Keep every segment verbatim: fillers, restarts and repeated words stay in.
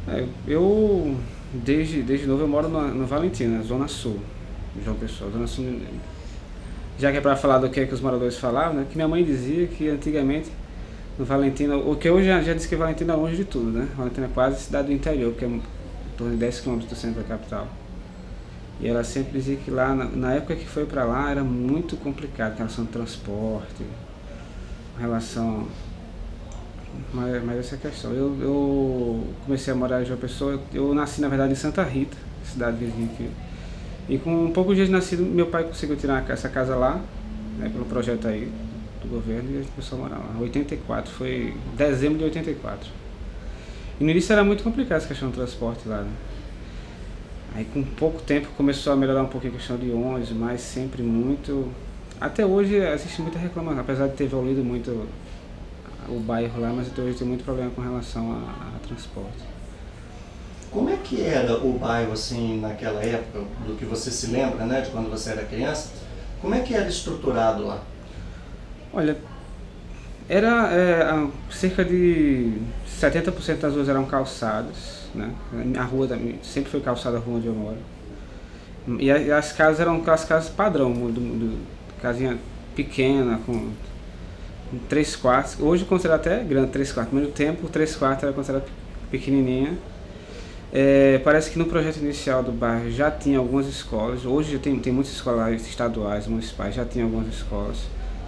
É, eu, desde, desde novo, eu moro no, no Valentina, Zona Sul, João Pessoa. Zona Sul, já que é para falar do que, é que os moradores falavam, né? Que minha mãe dizia que antigamente no Valentina, o que hoje já, já disse que Valentina é longe de tudo, né? Valentina é quase cidade do interior, porque é em torno de dez quilômetros do centro da capital. E ela sempre dizia que lá, na, na época que foi para lá, era muito complicado, com relação ao transporte, com relação. Mas, mas essa é a questão. Eu, eu comecei a morar em João Pessoa, eu nasci na verdade em Santa Rita, cidade vizinha aqui. E com um poucos dias de nascido, meu pai conseguiu tirar essa casa lá, né, pelo projeto aí do governo, e a gente começou a morar lá. oitenta e quatro, foi dezembro de oitenta e quatro. E no início era muito complicado essa questão do transporte lá, né? Aí com pouco tempo começou a melhorar um pouquinho a questão de ônibus, mas sempre muito. Até hoje existe muita reclamação, apesar de ter evoluído muito o bairro lá, mas até hoje tem muito problema com relação a, a transporte. Como é que era o bairro assim naquela época, do que você se lembra, né, de quando você era criança? Como é que era estruturado lá? Olha, era é, cerca de setenta por cento das ruas eram calçadas, né? A rua sempre foi calçada a rua onde eu moro. E as casas eram aquelas casas padrão, do, do, casinha pequena, com três quartos. Hoje considerado até grande, três quartos. Mas no tempo, três quartos era considerado pequenininha. É, parece que no projeto inicial do bairro já tinha algumas escolas. Hoje já tem, tem muitas escolas estaduais, municipais, já tinha algumas escolas.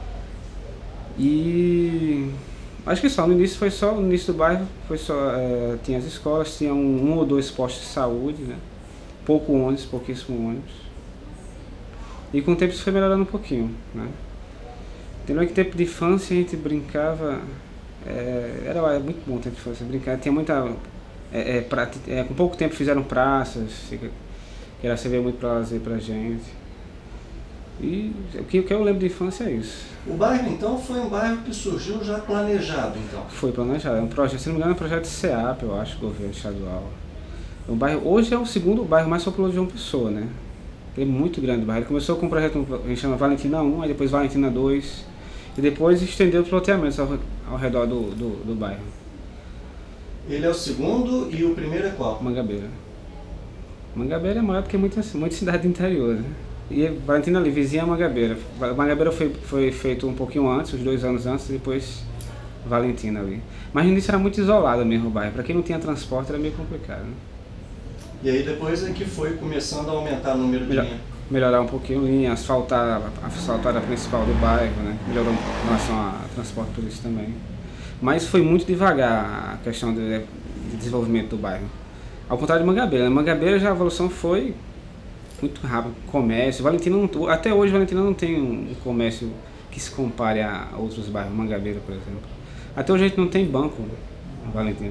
E acho que só, no início foi só, no início do bairro foi só, é, tinha as escolas, tinha um, um ou dois postos de saúde, né? Pouco ônibus, pouquíssimo ônibus. E com o tempo isso foi melhorando um pouquinho, né? Entendeu que tempo de infância a gente brincava, é, era, era muito bom o tempo de infância, brincar, tinha muita, é, é, pra, é, com pouco tempo fizeram praças, que era servir muito para lazer pra gente. E o que, o que eu lembro de infância é isso. O bairro então foi um bairro que surgiu já planejado então? Foi planejado, é um projeto, se não me engano é um projeto de SEAP, eu acho, governo estadual. O bairro, hoje é o segundo bairro mais populoso de João Pessoa, né? Ele é muito grande o bairro. Ele começou com um projeto que a gente chama Valentina um, aí depois Valentina dois, e depois estendeu os loteamentos ao, ao redor do, do, do bairro. Ele é o segundo e o primeiro é qual? Mangabeira. Mangabeira é maior do que muita, muita cidade do interior, né? E Valentina ali, vizinha a Mangabeira. Mangabeira foi, foi feito um pouquinho antes, uns dois anos antes, e depois Valentina ali. Mas no início era muito isolado mesmo o bairro. Para quem não tinha transporte era meio complicado, né? E aí depois é que foi começando a aumentar o número de Melhor, linhas. melhorar um pouquinho linha, asfaltar, asfaltar a principal do bairro, né? Melhorou em relação a transporte por isso também. Mas foi muito devagar a questão de, de desenvolvimento do bairro. Ao contrário de Mangabeira, né? Mangabeira já a evolução foi muito rápida. Comércio, Valentina não, até hoje Valentina não tem um comércio que se compare a outros bairros, Mangabeira, por exemplo. Até hoje a gente não tem banco em Valentina.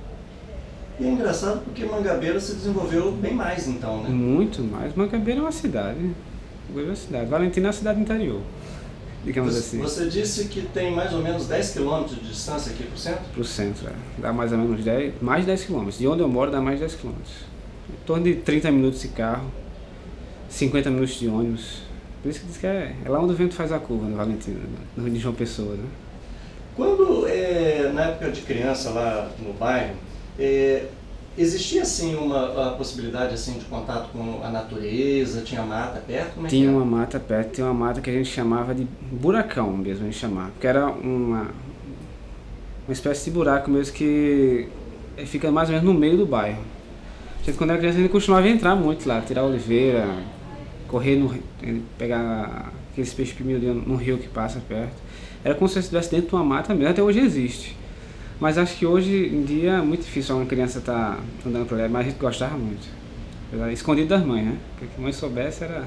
E é engraçado porque Mangabeira se desenvolveu bem mais então, né? Muito mais. Mangabeira é uma cidade. Mangabeira é uma cidade. Valentina é uma cidade interior, digamos Você, assim. você disse que tem mais ou menos dez quilômetros de distância aqui para o centro? Pro centro, é. Dá mais ou menos dez, mais de dez quilômetros. De onde eu moro dá mais de dez quilômetros. Em torno de trinta minutos de carro, cinquenta minutos de ônibus. Por isso que diz que é, é lá onde o vento faz a curva, no Valentina, no Rio de João Pessoa, né? Quando, é, na época de criança lá no bairro, é, existia assim uma a possibilidade assim de contato com a natureza, tinha mata perto? Como é Tinha que uma era? mata perto, tinha uma mata que a gente chamava de buracão mesmo, a gente chamava. Porque era uma, uma espécie de buraco mesmo que fica mais ou menos no meio do bairro. A gente, quando era criança, a gente costumava entrar muito lá, tirar oliveira, correr no pegar aqueles peixes miudinhos no rio que passa perto. Era como se você estivesse dentro de uma mata mesmo, até hoje existe. Mas acho que hoje em dia é muito difícil uma criança estar tá andando por ali, mas a gente gostava muito. Escondido das mães, né? Porque que a mãe soubesse era...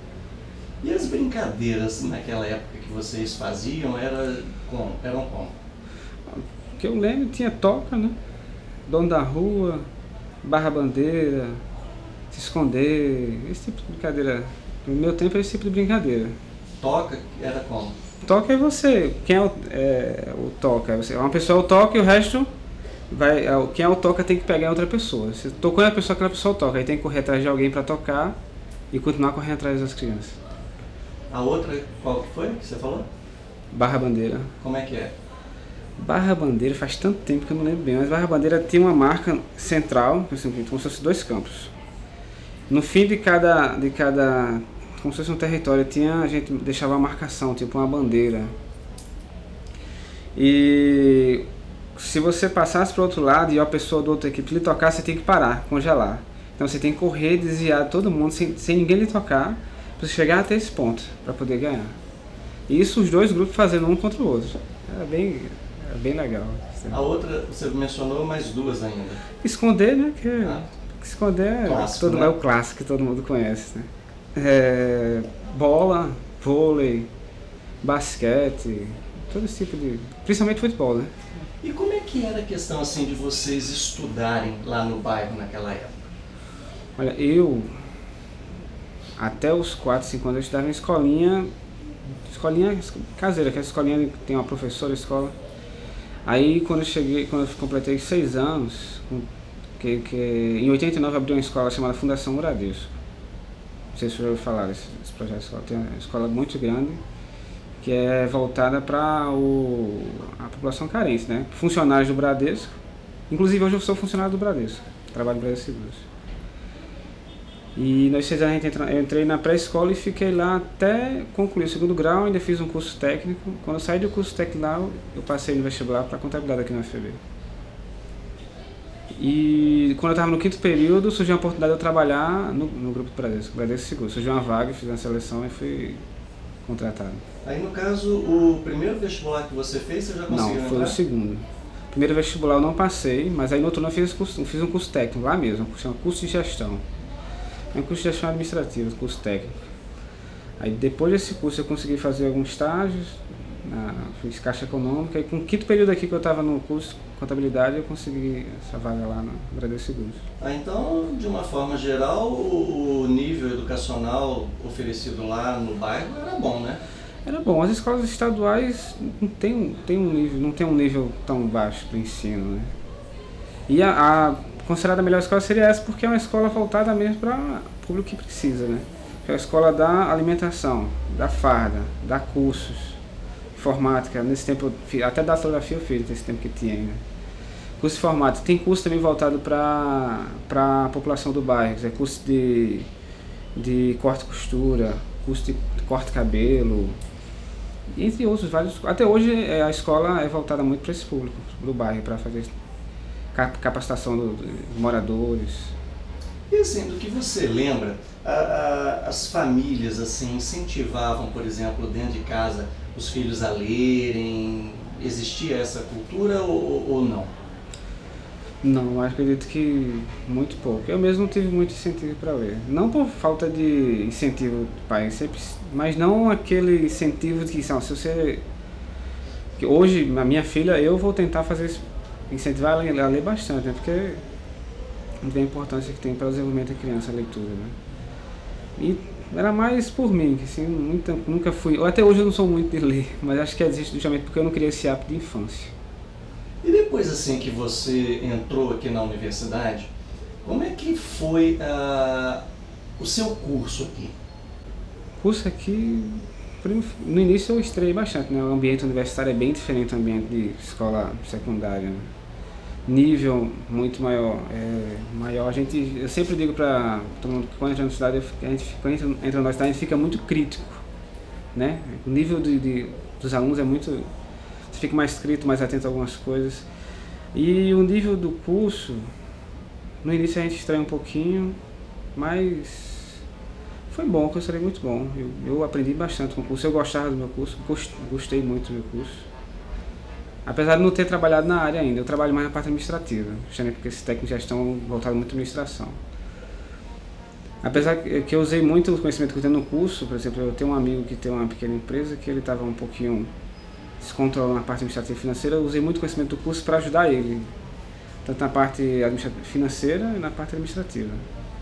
E as brincadeiras naquela época que vocês faziam era como? Eram como? O que eu lembro tinha toca, né? Dono da rua, barra bandeira, se esconder, esse tipo de brincadeira. No meu tempo era esse tipo de brincadeira. Toca era como? Toca é você, quem é o, é, o toca? É você. Uma pessoa é o toca e o resto vai. Quem é o toca tem que pegar outra pessoa. Se tocou a pessoa, aquela pessoa toca. Aí tem que correr atrás de alguém para tocar e continuar correndo atrás das crianças. A outra, qual que foi que você falou? Barra bandeira. Como é que é? Barra Bandeira, faz tanto tempo que eu não lembro bem, mas Barra Bandeira tinha uma marca central, assim, como se fosse dois campos. No fim de cada, de cada, como se fosse um território, tinha, a gente deixava uma marcação, tipo uma bandeira. E se você passasse para o outro lado e a pessoa da outra equipe lhe tocar, você tem que parar, congelar. Então você tem que correr, desviar todo mundo sem, sem ninguém lhe tocar, para você chegar até esse ponto, para poder ganhar. E isso os dois grupos fazendo um contra o outro. Era bem, era bem legal. A outra, você mencionou mais duas ainda. Esconder, né? Que, Ah. que esconder é, Clássico, todo, né? é o clássico que todo mundo conhece. Né? É, bola, vôlei, basquete, todo esse tipo de... Principalmente futebol, né? E como é que era a questão assim de vocês estudarem lá no bairro naquela época? Olha, eu até os quatro, cinco anos eu estudava em escolinha, escolinha caseira, que é a escolinha que tem uma professora, escola. Aí quando eu cheguei, quando eu completei seis anos, que, que em oitenta e nove abriu uma escola chamada Fundação Muradesco. Não sei se você já ouviu falar desse, desse projeto de escola. Tem uma escola muito grande, que é voltada para a população carente, né? Funcionários do Bradesco. Inclusive hoje eu sou funcionário do Bradesco, trabalho no Bradesco Seguros. E nós seis anos eu entrei na pré-escola e fiquei lá até concluir o segundo grau, ainda fiz um curso técnico. Quando eu saí do curso técnico lá, eu passei no vestibular para contabilidade aqui na U F B. E quando eu estava no quinto período, surgiu a oportunidade de eu trabalhar no, no grupo do Bradesco, Bradesco Seguros. Surgiu uma vaga, fiz uma seleção e fui contratado. Aí no caso, o primeiro vestibular que você fez, você já conseguiu Não, foi entrar? o segundo. Primeiro vestibular eu não passei, mas aí no outro ano eu fiz, curso, fiz um curso técnico lá mesmo, chama curso de gestão. É um curso de gestão administrativa, curso técnico. Aí depois desse curso eu consegui fazer alguns estágios, na, fiz caixa econômica, e com o quinto período aqui que eu estava no curso de contabilidade eu consegui essa vaga lá no Bradesco Seguros. Ah, então, de uma forma geral, o, o nível educacional oferecido lá no bairro era bom, né? Era bom, as escolas estaduais não tem, tem um nível, não tem um nível tão baixo para o ensino, né? E a, a considerada a melhor escola seria essa porque é uma escola voltada mesmo para o público que precisa, né? É a escola da alimentação, da farda, dá cursos, informática, nesse tempo, até datilografia eu fiz nesse tempo que tinha ainda. Curso de informática, tem curso também voltado para a população do bairro, é curso de, de corte e costura, curso de corte de cabelo, entre outros vários. Até hoje a escola é voltada muito para esse público do bairro, para fazer capacitação dos moradores. E assim, do que você lembra, a, a, as famílias assim incentivavam, por exemplo, dentro de casa, os filhos a lerem? Existia essa cultura ou, ou não? Não, eu acredito que muito pouco. Eu mesmo não tive muito incentivo para ler. Não por falta de incentivo do pai, sempre, mas não aquele incentivo de que, não, se você... Que hoje, a minha filha, eu vou tentar fazer isso, incentivar ela a ler bastante, né? Porque vê a importância que tem para o desenvolvimento da criança a leitura, né? E era mais por mim, que assim, nunca, nunca fui... Até hoje eu não sou muito de ler, mas acho que existe justamente porque eu não criei esse hábito de infância. E depois assim que você entrou aqui na universidade, como é que foi uh, o seu curso aqui? O curso aqui, no início eu estranhei bastante, né? O ambiente universitário é bem diferente do ambiente de escola secundária, né? Nível muito maior, é, maior. A gente, eu sempre digo para todo mundo que quando entra na universidade, a gente, quando entra, entra na universidade, a gente fica muito crítico, né? O nível de, de, dos alunos é muito... Você fica mais crítico, mais atento a algumas coisas. E o nível do curso, no início a gente estranha um pouquinho, mas foi bom, o curso era muito bom. Eu, eu aprendi bastante com o curso, eu gostava do meu curso, gostei muito do meu curso. Apesar de não ter trabalhado na área ainda, eu trabalho mais na parte administrativa, justamente porque esse técnico de gestão voltado muito à administração. Apesar que eu usei muito o conhecimento que eu tenho no curso, por exemplo, eu tenho um amigo que tem uma pequena empresa que ele estava um pouquinho descontrolando na parte administrativa e financeira, eu usei muito conhecimento do curso para ajudar ele, tanto na parte financeira e na parte administrativa.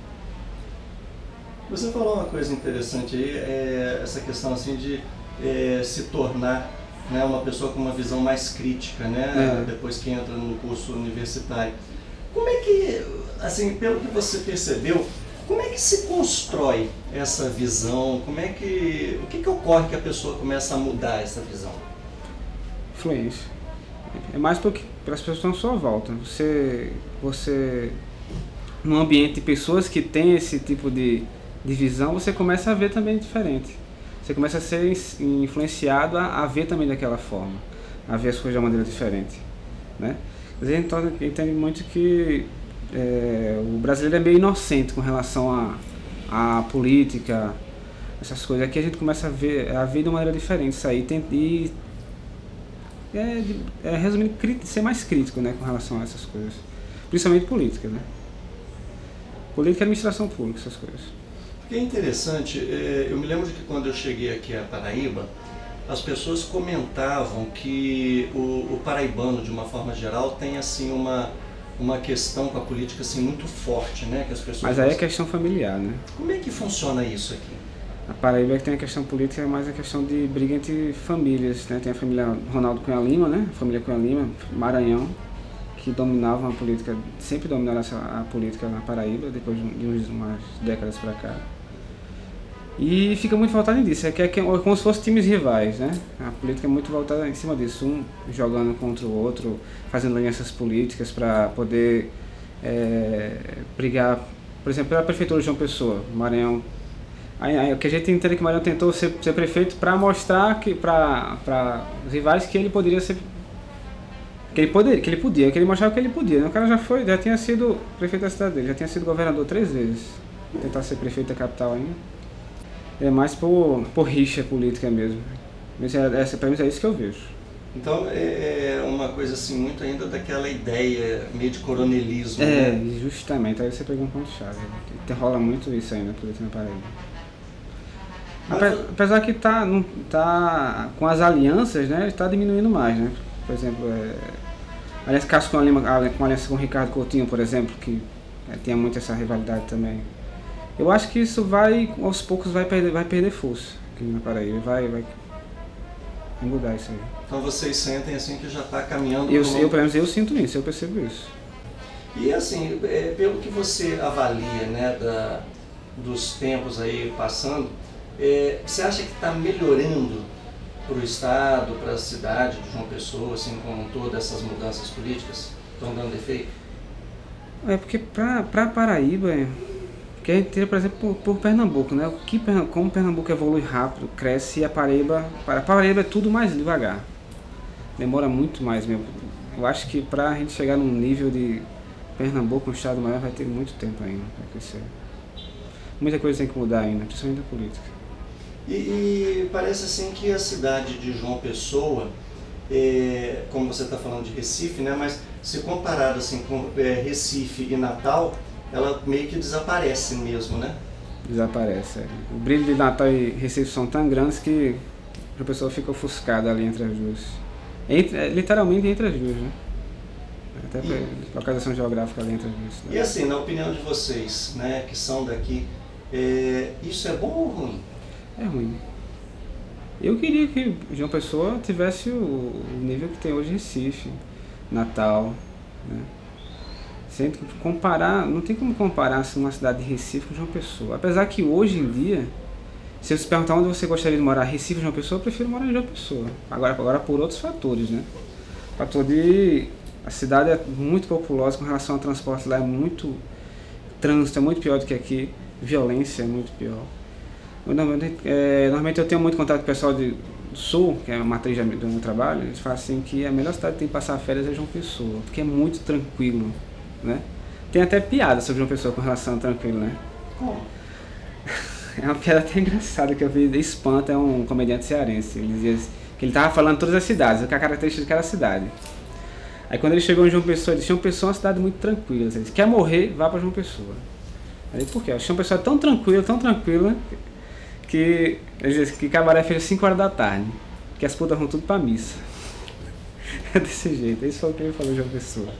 Você falou uma coisa interessante aí, é essa questão assim de é, se tornar, né, uma pessoa com uma visão mais crítica, né, é. depois que entra no curso universitário. Como é que, assim, pelo que você percebeu, como é que se constrói essa visão? Como é que, o que, que ocorre que a pessoa começa a mudar essa visão? Influência. É mais porque, pelas pessoas que estão à sua volta. Você, você, num ambiente de pessoas que têm esse tipo de, de visão, você começa a ver também diferente. Você começa a ser influenciado a, a ver também daquela forma, a ver as coisas de uma maneira diferente, né? A gente entende muito que é, o brasileiro é meio inocente com relação a, a política, essas coisas. Aqui a gente começa a ver a ver de uma maneira diferente isso aí e é, é resumindo, ser mais crítico, né, com relação a essas coisas, principalmente política, né? Política e administração pública, essas coisas. O que é interessante, eu me lembro de que quando eu cheguei aqui a Paraíba, as pessoas comentavam que o, o paraibano, de uma forma geral, tem assim uma, uma questão com a política assim, muito forte, né? Que as pessoas Mas aí é questão familiar, né? Como é que funciona isso aqui? A Paraíba é que tem a questão política, mas a questão de briga entre famílias, né? Tem a família Ronaldo Cunha Lima, né? A família Cunha Lima, Maranhão, que dominavam a política, sempre dominaram essa, a política na Paraíba, depois de umas décadas para cá. E fica muito voltado nisso, é que é como se fossem times rivais, né? A política é muito voltada em cima disso, um jogando contra o outro, fazendo alianças políticas para poder é, brigar, por exemplo, pela prefeitura de João Pessoa, Maranhão. Aí, aí, o que a gente entende é que Maranhão tentou ser, ser prefeito para mostrar que para os rivais que ele poderia ser, que ele poderia, que ele podia, que ele mostrava que ele podia, né? O cara já foi, já tinha sido prefeito da cidade dele, já tinha sido governador três vezes, tentar ser prefeito da capital ainda. É mais por, por rixa política mesmo. Essa, pra mim, é isso que eu vejo. Então é uma coisa assim, muito ainda daquela ideia meio de coronelismo. É, né? Justamente. Aí você pegou um ponto chave. Rola muito isso ainda, política na Paraíba. Mas... Apesar que tá, não, tá com as alianças, né, está diminuindo mais, né? Por exemplo, é, a aliança Cássio com a Lima, com a aliança com o Ricardo Coutinho, por exemplo, que é, tinha muito essa rivalidade também. Eu acho que isso vai, aos poucos, vai perder, vai perder força aqui na Paraíba, vai, vai, vai mudar isso aí. Então vocês sentem assim que já está caminhando... Eu, eu, pelo menos, eu sinto isso, eu percebo isso. E assim, é, pelo que você avalia, né, da, dos tempos aí passando, é, você acha que está melhorando para o Estado, para a cidade de João Pessoa, assim como todas essas mudanças políticas estão dando efeito? É porque para Paraíba... que a gente tira, por exemplo, por, por Pernambuco, né? O que, como Pernambuco evolui rápido, cresce, e a Paraíba, para a Paraíba é tudo mais devagar. Demora muito mais mesmo. Eu acho que para a gente chegar num nível de Pernambuco, um estado maior, vai ter muito tempo ainda para crescer. Muita coisa tem que mudar ainda, principalmente a política. E, e parece assim que a cidade de João Pessoa, é, como você está falando de Recife, né? Mas se comparado assim com é, Recife e Natal, ela meio que desaparece mesmo, né? Desaparece, é. O brilho de Natal e Recife são tão grandes que a pessoa fica ofuscada ali entre as duas. Entre, é, literalmente entre as duas, né? Até e, localização geográfica ali entre as duas. E assim, na opinião de vocês, né, que são daqui, é, isso é bom ou ruim? É ruim. Eu queria que João Pessoa tivesse o, o nível que tem hoje Recife, Natal, né? Sem comparar, não tem como comparar assim, uma cidade de Recife com João Pessoa. Apesar que hoje em dia, se eu se perguntar onde você gostaria de morar, Recife ou João Pessoa, eu prefiro morar em João Pessoa. Agora, agora por outros fatores, né? O fator de... A cidade é muito populosa com relação ao transporte, lá é muito... Trânsito é muito pior do que aqui, violência é muito pior. Eu, normalmente, é, normalmente eu tenho muito contato com o pessoal de, do Sul, que é a matriz do meu trabalho, eles falam assim que a melhor cidade que tem que passar férias é João Pessoa, porque é muito tranquilo. Né? Tem até piada sobre uma pessoa com relação a tranquilo, né? Como? É uma piada até engraçada que eu vi de Espanta, é um comediante cearense. Ele dizia que ele estava falando todas as cidades, o que é a característica de cada cidade. Aí quando ele chegou em João Pessoa, ele disse: João Pessoa é uma cidade muito tranquila. Ele disse: quer morrer, vá para João Pessoa. Aí por quê? João Pessoa é tão tranquila, tão tranquila, que ele disse que Cabaré fecha cinco horas da tarde, que as putas vão tudo para missa. É desse jeito, isso foi o que ele falou de João Pessoa.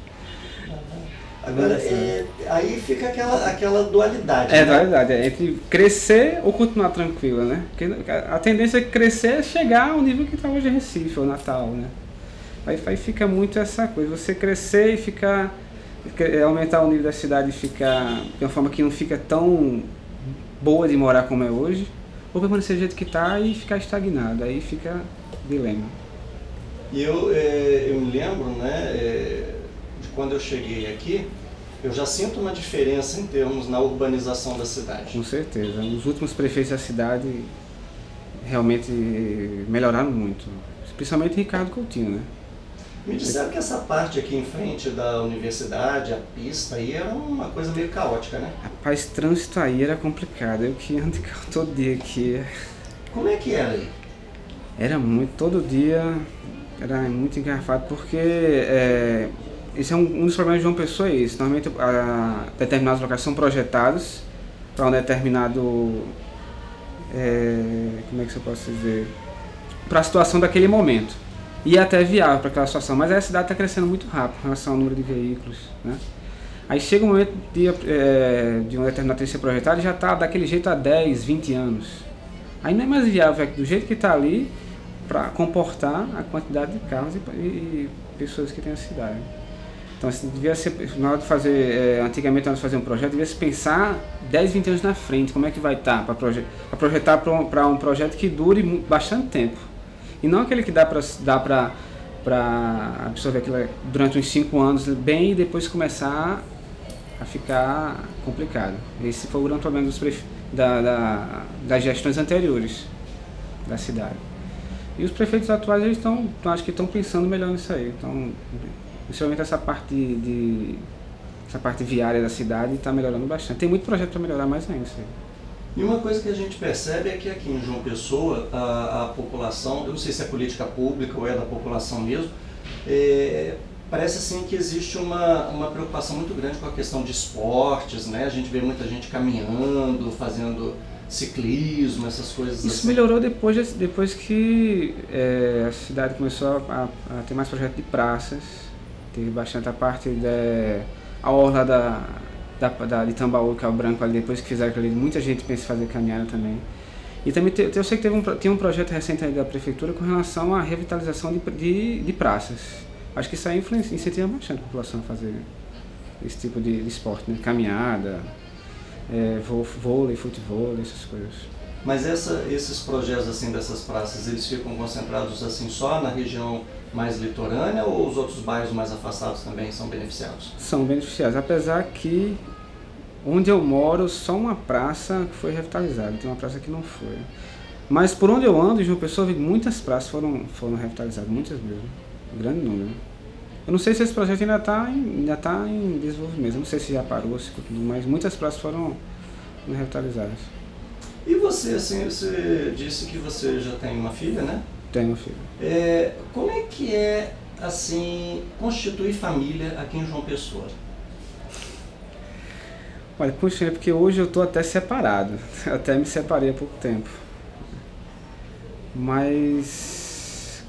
Agora, é, aí fica aquela, aquela dualidade. É, né? dualidade, é entre crescer ou continuar tranquila, né? Porque a tendência é crescer é chegar ao nível que está hoje em Recife ou Natal, né? Aí, aí fica muito essa coisa, você crescer e ficar, aumentar o nível da cidade e ficar de uma forma que não fica tão boa de morar como é hoje, ou permanecer do jeito que está e ficar estagnado, aí fica dilema. E eu, é, eu me lembro, né, é, de quando eu cheguei aqui, eu já sinto uma diferença em termos na urbanização da cidade. Com certeza. Os últimos prefeitos da cidade realmente melhoraram muito. Principalmente Ricardo Coutinho, né? Me disseram que essa parte aqui em frente da universidade, a pista aí, era uma coisa meio caótica, né? Rapaz, trânsito aí era complicado. Eu que ando de carro todo dia aqui. Como é que era aí? Era muito, todo dia era muito engarrafado, porque é, esse é um, um dos problemas de João Pessoa, é isso. Normalmente a, determinados locais são projetados para um determinado, é, como é que eu posso dizer, para a situação daquele momento. E é até viável para aquela situação, mas aí a cidade está crescendo muito rápido em relação ao número de veículos, né? Aí chega um momento de, é, de um determinado ser projetado e já está daquele jeito há dez, vinte anos. Aí não é mais viável, é do jeito que está ali, para comportar a quantidade de carros e, e pessoas que tem na cidade. Então, assim, devia ser, na hora de fazer, é, antigamente, na hora de fazer um projeto, devia se pensar dez, vinte anos na frente, como é que vai estar, para proje projetar para um, um projeto que dure bastante tempo. E não aquele que dá para dá para absorver aquilo durante uns cinco anos bem e depois começar a ficar complicado. Esse foi o grande problema dos da, da, das gestões anteriores da cidade. E os prefeitos atuais, eles estão, acho que estão pensando melhor nisso aí. Então, principalmente essa parte de, de essa parte viária da cidade está melhorando bastante. Tem muito projeto para melhorar mais ainda isso aí. E uma coisa que a gente percebe é que aqui em João Pessoa, a, a população, eu não sei se é política pública ou é da população mesmo, é, parece assim que existe uma, uma preocupação muito grande com a questão de esportes, né? A gente vê muita gente caminhando, fazendo ciclismo, essas coisas Isso assim. melhorou depois, depois que é, a cidade começou a, a ter mais projetos de praças, teve bastante a parte da a orla da, da, da, de Tambaú, que é o branco ali, depois que fizeram aquilo ali, muita gente pensa em fazer caminhada também. E também te, eu sei que teve um, tinha um projeto recente aí da prefeitura com relação à revitalização de, de, de praças. Acho que isso aí influencia, incentiva bastante a população a fazer esse tipo de, de esporte, né? Caminhada, É, vôlei, futebol, essas coisas. Mas essa, esses projetos assim dessas praças, eles ficam concentrados assim só na região mais litorânea ou os outros bairros mais afastados também são beneficiados? São beneficiados, apesar que onde eu moro só uma praça foi revitalizada, tem uma praça que não foi. Mas por onde eu ando, em João Pessoa, muitas praças foram, foram revitalizadas, muitas mesmo, um grande número. Eu não sei se esse projeto ainda está ainda tá em desenvolvimento, eu não sei se já parou, se continua, mas muitas praças foram revitalizadas. E você, assim, você disse que você já tem uma filha, né? Tenho uma filha. É, como é que é, assim, constituir família aqui em João Pessoa? Olha, puxa, porque hoje eu estou até separado, até me separei há pouco tempo. Mas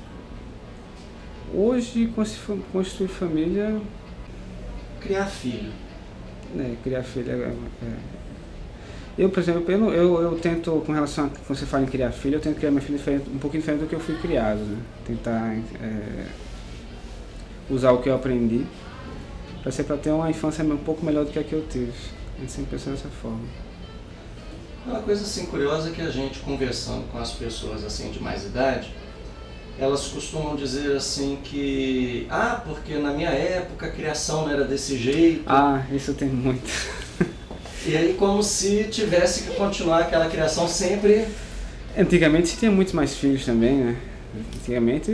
hoje construir família... Criar filho. É, criar filho é... é. Eu, por exemplo, eu, eu, eu tento, com relação a quando você fala em criar filho, eu tento criar minha filha diferente, um pouquinho diferente do que eu fui criado, né? Tentar é, usar o que eu aprendi para ser para ter uma infância um pouco melhor do que a que eu tive. A gente sempre pensa dessa forma. Uma coisa assim curiosa é que a gente conversando com as pessoas assim de mais idade, elas costumam dizer assim que ah, porque na minha época a criação não era desse jeito. Ah, isso tem muito. E aí como se tivesse que continuar aquela criação sempre... Antigamente se tinha muitos mais filhos também, né? Antigamente,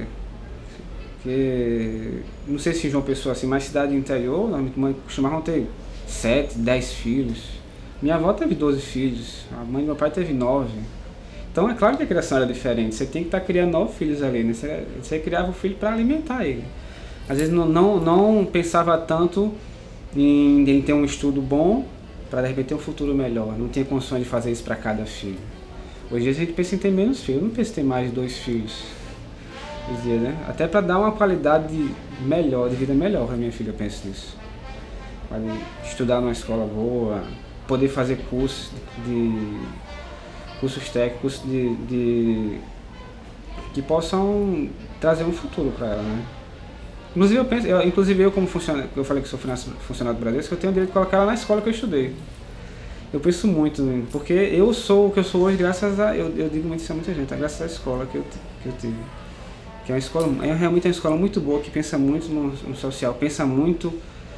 que, não sei se em João Pessoa assim, mas cidade interior, costumavam ter sete, dez filhos. Minha avó teve doze filhos, a mãe do meu pai teve nove. Então é claro que a criação era diferente, você tem que estar criando nove filhos ali, né? Você, você criava o filho para alimentar ele. Às vezes não, não, não pensava tanto em, em ter um estudo bom, para de repente ter um futuro melhor, não tinha condições de fazer isso para cada filho. Hoje a gente pensa em ter menos filhos, não pensa em ter mais de dois filhos. Dizia, né? Até para dar uma qualidade melhor, de vida melhor para minha filha, eu penso nisso. Para estudar numa escola boa, poder fazer cursos de cursos técnicos de, de que possam trazer um futuro para ela, né? Inclusive eu penso, eu, inclusive eu como funcionário, eu falei que sou funcionário do Bradesco, eu tenho o direito de colocar ela na escola que eu estudei. Eu penso muito, né? Porque eu sou o que eu sou hoje graças a, eu, eu digo muito isso a muita gente, graças à escola que eu, que eu tive. que é uma escola, é realmente uma escola muito boa, que pensa muito no, no social, pensa muito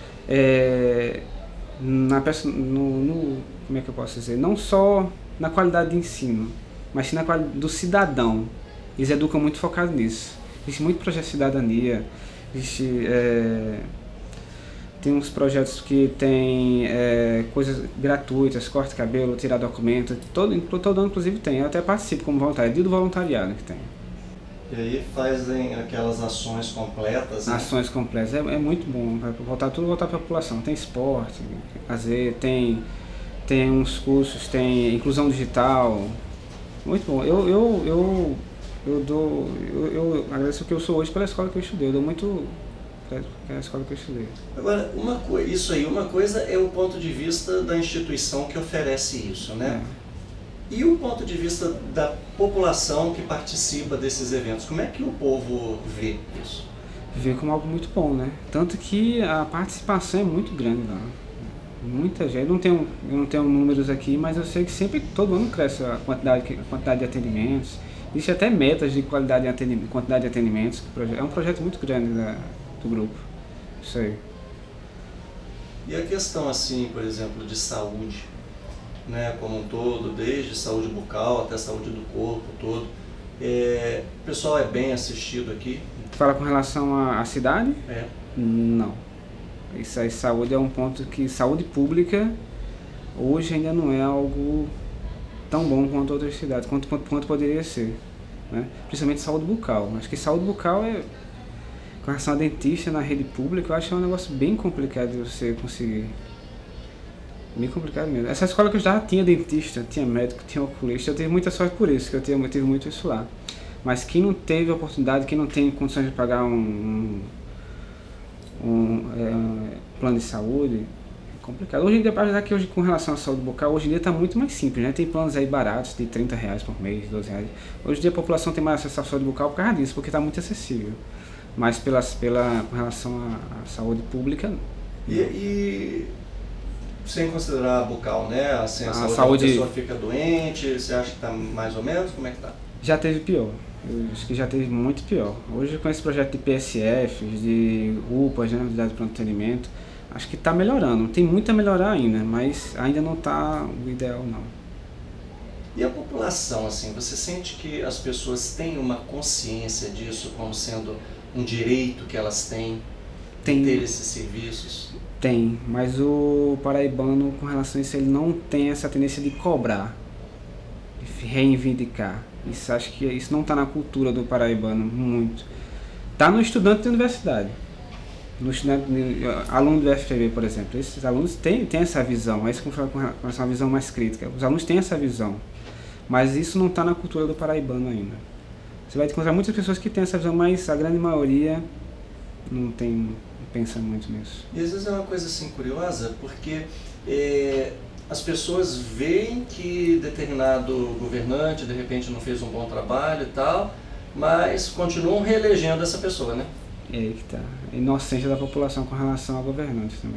é, na, no, no, como é que eu posso dizer, não só na qualidade de ensino, mas sim na qualidade do cidadão. Eles educam muito focado nisso. Existe muito projeto de cidadania, existe, é, tem uns projetos que tem é, coisas gratuitas, corte de cabelo, tirar documento, todo, todo ano inclusive tem, eu até participo como voluntário, é dia do voluntariado que tem. E aí fazem aquelas ações completas, né? Ações completas, é, é muito bom, vai voltar tudo voltar para a população, tem esporte, lazer, tem, tem uns cursos, tem inclusão digital, muito bom. Eu, eu, eu, eu dou, eu, eu agradeço o que eu sou hoje pela escola que eu estudei, eu dou muito pela escola que eu estudei. Agora, uma coisa, isso aí, uma coisa é o ponto de vista da instituição que oferece isso, né? É. E o ponto de vista da população que participa desses eventos, como é que o povo vê isso? Vê como algo muito bom, né? Tanto que a participação é muito grande lá. Muita gente, eu não tenho, eu não tenho números aqui, mas eu sei que sempre, todo ano cresce a quantidade, a quantidade de atendimentos. Existe até metas de qualidade de atendimento, quantidade de atendimentos. É um projeto muito grande da, do grupo. Isso aí. E a questão, assim, por exemplo, de saúde, né, como um todo, desde saúde bucal até saúde do corpo todo, é, o pessoal é bem assistido aqui? Fala com relação à, à cidade? É. Não. Isso aí, saúde é um ponto que, saúde pública, hoje ainda não é algo tão bom quanto outras cidades, quanto, quanto, quanto poderia ser, né? Principalmente saúde bucal. Acho que saúde bucal é, com relação a dentista na rede pública, eu acho que é um negócio bem complicado de você conseguir. Bem complicado mesmo. Essa escola que eu já tinha dentista, tinha médico, tinha oculista, eu tive muita sorte por isso, que eu tive, eu tive muito isso lá. Mas quem não teve oportunidade, quem não tem condições de pagar um, um, um, é, um plano de saúde, é complicado. Hoje em dia, apesar que hoje, com relação à saúde bucal, hoje em dia está muito mais simples, né? Tem planos aí baratos, de trinta reais por mês, doze reais. Hoje em dia a população tem mais acesso à saúde bucal por causa disso, porque está muito acessível. Mas pelas, pela, com relação à, à saúde pública... E, e sem considerar a bucal, né? Assim, a, a saúde, saúde... a pessoa fica doente, você acha que está mais ou menos? Como é que está? Já teve pior. Eu acho que já teve muito pior. Hoje, com esse projeto de P S Fs, de U P As, né, Unidade de Pronto Atendimento, acho que está melhorando. Tem muito a melhorar ainda, mas ainda não está o ideal, não. E a população, assim, você sente que as pessoas têm uma consciência disso como sendo um direito que elas têm, tem, ter esses serviços? Tem, mas o paraibano, com relação a isso, ele não tem essa tendência de cobrar, de reivindicar. Isso, acho que isso não está na cultura do paraibano, muito. Está no estudante de universidade. No estudante, aluno do F P B, por exemplo. Esses alunos têm, têm essa visão, é isso que eu falo com relação à visão mais crítica. Os alunos têm essa visão, mas isso não está na cultura do paraibano ainda. Você vai encontrar muitas pessoas que têm essa visão, mas a grande maioria não tem, não pensa muito nisso. E às vezes é uma coisa assim curiosa, porque... É... as pessoas veem que determinado governante de repente não fez um bom trabalho e tal, mas continuam reelegendo essa pessoa, né? É aí que tá. A inocência da população com relação ao governante também.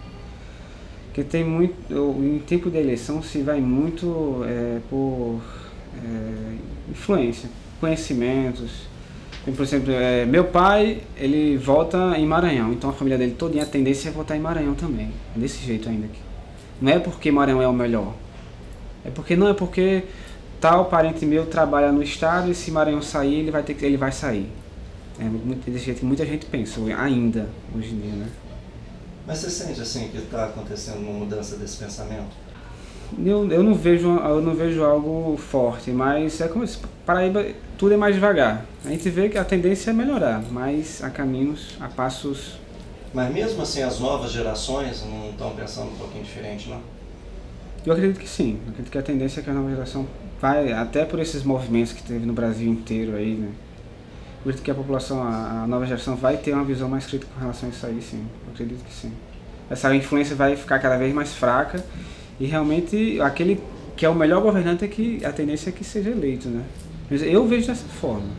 Porque tem muito, em tempo de eleição se vai muito é, por é, influência, conhecimentos. Por exemplo, é, meu pai, ele vota em Maranhão, então a família dele toda a tendência é votar em Maranhão também. É desse jeito ainda aqui. Não é porque Maranhão é o melhor, é porque não é porque tal parente meu trabalha no estado e se Maranhão sair, ele vai ter que, ele vai sair. É muito desse jeito que muita gente pensa ainda hoje em dia, né? Mas você sente assim que está acontecendo uma mudança desse pensamento? Eu, eu não vejo eu não vejo algo forte, mas é como se Paraíba tudo é mais devagar. A gente vê que a tendência é melhorar, mas há caminhos, há passos. Mas mesmo assim as novas gerações não estão pensando um pouquinho diferente, não? Eu acredito que sim. Eu acredito que a tendência é que a nova geração vai, até por esses movimentos que teve no Brasil inteiro aí, né? Eu acredito que a população, a, a nova geração vai ter uma visão mais crítica com relação a isso aí, sim. Eu acredito que sim. Essa influência vai ficar cada vez mais fraca e realmente aquele que é o melhor governante é que a tendência é que seja eleito, né? Mas eu vejo dessa forma.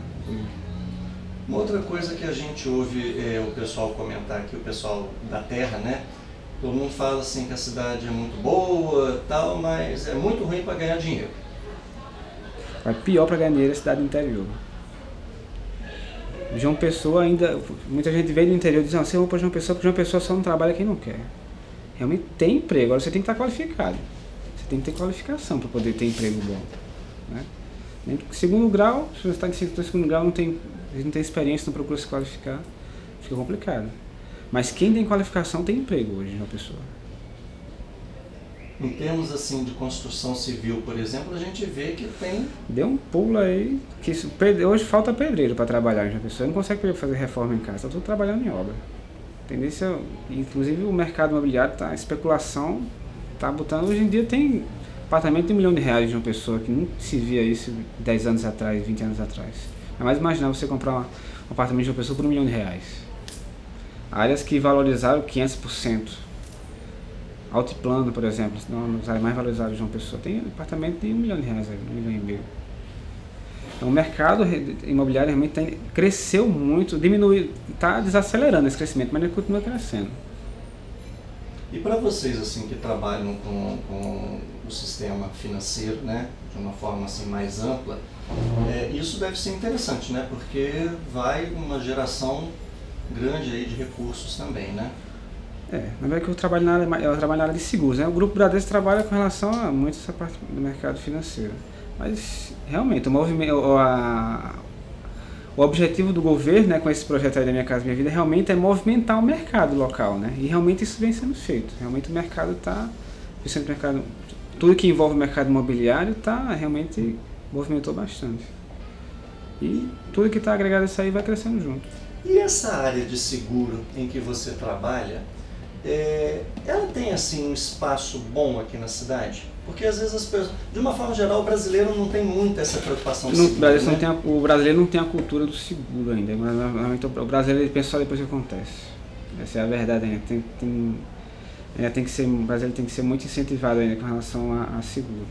Uma outra coisa que a gente ouve é, o pessoal comentar aqui, o pessoal da terra, né? Todo mundo fala assim que a cidade é muito boa, tal, mas é muito ruim para ganhar dinheiro. É pior para ganhar dinheiro a cidade do interior. João Pessoa ainda, muita gente veio do interior e diz, não, você vai para João Pessoa, porque João Pessoa só não trabalha quem não quer. Realmente tem emprego, agora você tem que estar qualificado. Você tem que ter qualificação para poder ter emprego bom. Né? Segundo grau, se você está em segundo grau, não tem, não tem experiência, não procura se qualificar, fica complicado. Mas quem tem qualificação tem emprego hoje, João Pessoa. Em termos assim de construção civil, por exemplo, a gente vê que tem... Deu um pulo aí, que isso, hoje falta pedreiro para trabalhar em João Pessoa, não consegue fazer reforma em casa, está tudo trabalhando em obra. Tendência, inclusive o mercado imobiliário, tá, a especulação está botando, hoje em dia tem apartamento de um milhão de reais de uma pessoa que não se via isso dez anos atrás, vinte anos atrás. É mais imaginar você comprar um apartamento de uma pessoa por um milhão de reais. Áreas que valorizaram quinhentos por cento. Altiplano, por exemplo, nas áreas mais valorizadas de uma pessoa, tem apartamento de um milhão de reais, um milhão e meio. Então o mercado imobiliário realmente tem, cresceu muito, diminuiu, está desacelerando esse crescimento, mas ele continua crescendo. E para vocês assim que trabalham com, com o sistema financeiro, né, de uma forma assim mais ampla, é, isso deve ser interessante, né, porque vai uma geração grande aí de recursos também, né? É, na verdade que eu trabalho na área, eu trabalho na área de seguros, né? O Grupo Bradesco trabalha com relação a muito essa parte do mercado financeiro. Mas realmente o movimento, a, o objetivo do governo, né, com esse projeto aí da Minha Casa Minha Vida, realmente é movimentar o mercado local, né? E realmente isso vem sendo feito. Realmente o mercado está, mercado, tudo que envolve o mercado imobiliário tá realmente movimentou bastante. E tudo que está agregado a isso aí vai crescendo junto. E essa área de seguro em que você trabalha, é, ela tem assim um espaço bom aqui na cidade? Porque às vezes as pessoas, de uma forma geral, o brasileiro não tem muito essa preocupação. No, seguro, né? não tem a, o brasileiro não tem a cultura do seguro ainda, mas normalmente o brasileiro ele pensa só depois que acontece. Essa é a verdade ainda. Tem, tem, ainda tem que ser, o brasileiro tem que ser muito incentivado ainda com relação a, a seguro.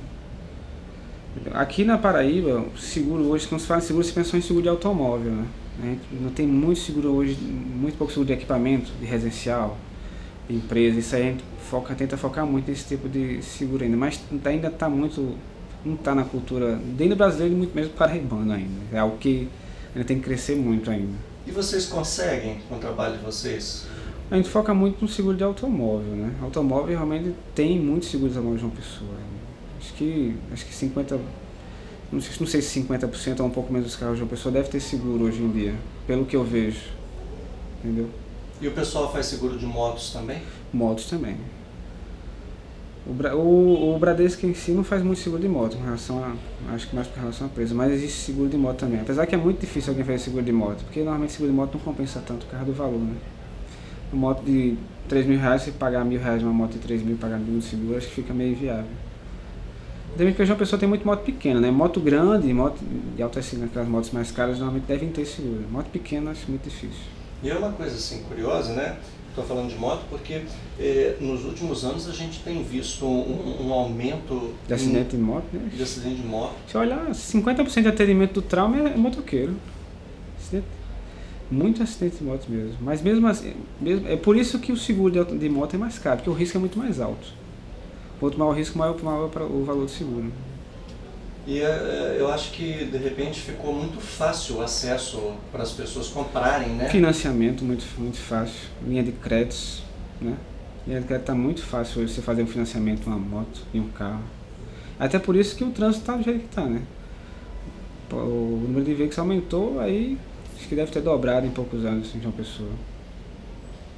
Aqui na Paraíba, seguro hoje, quando se fala em seguro, se pensa em seguro de automóvel, né? A gente não tem muito seguro hoje, muito pouco seguro de equipamento, de residencial, de empresa. Isso aí a gente foca, tenta focar muito nesse tipo de seguro ainda, mas ainda está muito, não está na cultura, dentro do brasileiro e muito mesmo paraibano ainda. É algo que ainda tem que crescer muito ainda. E vocês conseguem com o trabalho de vocês? A gente foca muito no seguro de automóvel, né? Automóvel realmente tem muitos seguros de automóvel de uma pessoa. Acho que, acho que cinquenta por cento. Não sei, não sei se cinquenta por cento ou um pouco menos dos carros de uma pessoa deve ter seguro hoje em dia, pelo que eu vejo, entendeu? E o pessoal faz seguro de motos também? Motos também. O, o, o Bradesco em si não faz muito seguro de moto, em relação a, acho que mais com relação à presa, mas existe seguro de moto também. Apesar que é muito difícil alguém fazer seguro de moto, porque normalmente seguro de moto não compensa tanto por causa do valor, né? Uma moto de três mil reais, você pagar mil reais uma moto de três mil, pagar mil de seguro, acho que fica meio inviável. Também porque hoje uma pessoa tem muito moto pequena, né? Moto grande, moto de alta cilindrada, aquelas motos mais caras, normalmente devem ter seguro. Moto pequena acho muito difícil. E é uma coisa assim curiosa, né? Estou falando de moto porque eh, nos últimos anos a gente tem visto um, um aumento de acidente em, de moto, né? De acidente de moto. Se olhar, cinquenta por cento de atendimento do trauma é, é motoqueiro. Acidente, muito acidente de moto mesmo. Mas mesmo assim, mesmo, é por isso que o seguro de, de moto é mais caro, porque o risco é muito mais alto. Quanto maior o risco, maior, maior o valor do seguro. E é, eu acho que, de repente, ficou muito fácil o acesso para as pessoas comprarem, né? Financiamento muito, muito fácil. Linha de créditos, né? Linha de crédito está muito fácil hoje você fazer um financiamento de uma moto e um carro. Até por isso que o trânsito está do jeito que está, né? O número de veículos aumentou, aí acho que deve ter dobrado em poucos anos em João Pessoa.